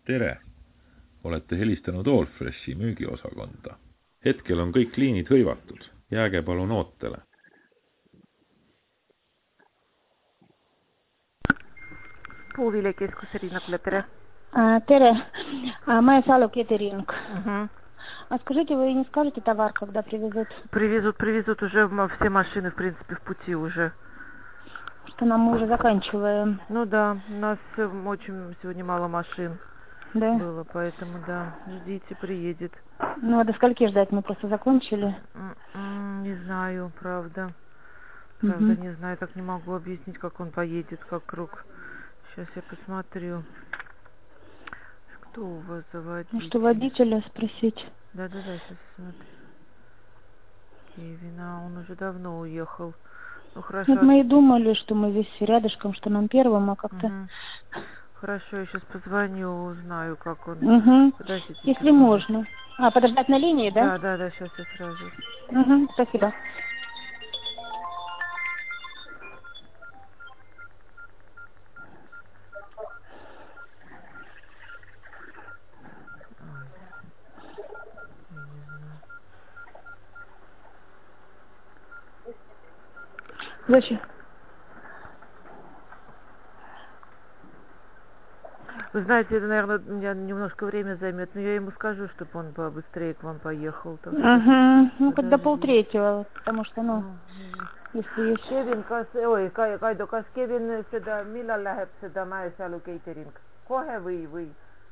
Tere! Olete helistanud Allfreshi müügiosakonda. Hetkel on kõik liinid hõivatud. Jääge palun ootele. Puuviljakeskus Ирина Куля, tere. Tere, моя сало кетеринг. А скажите, вы не скажете товар, когда привезут? Привезут уже все машины, в принципе, в пути уже. Что нам мы уже заканчиваем. Ну да, у нас очень сегодня мало машин было, поэтому да, ждите, приедет. Ну а до скольки ждать? Мы просто закончили. Не знаю, правда. Правда, не знаю, так не могу объяснить, как он поедет, как круг. Сейчас я посмотрю. Кто у вас за водитель? Может, у водителя спросить? Да, сейчас смотрю. Кевина, он уже давно уехал. Ну хорошо. Вот мы и думали, что мы здесь рядышком, что нам первым, а как-то... Хорошо, я сейчас позвоню, узнаю, как он. Подождите. Если можно. Подождать на линии, да? Да, сейчас я сразу. Спасибо. Зачем? Вы знаете, это, наверное, у меня немножко время займет, но я ему скажу, чтобы он побыстрее к вам поехал. Ну, когда 2:30, потому что, если есть... Kevin, Kaido, kas Kevin seda, millal läheb seda Mäesalu catering? Kohe või?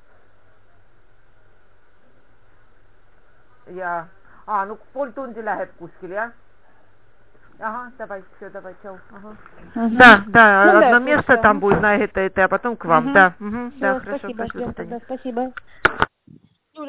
Ja, no pool tundi läheb kuskil, jah? Ага, давай, все, давай, чау. Да, одно место там будет на это, а потом к вам, да. Хорошо, спасибо.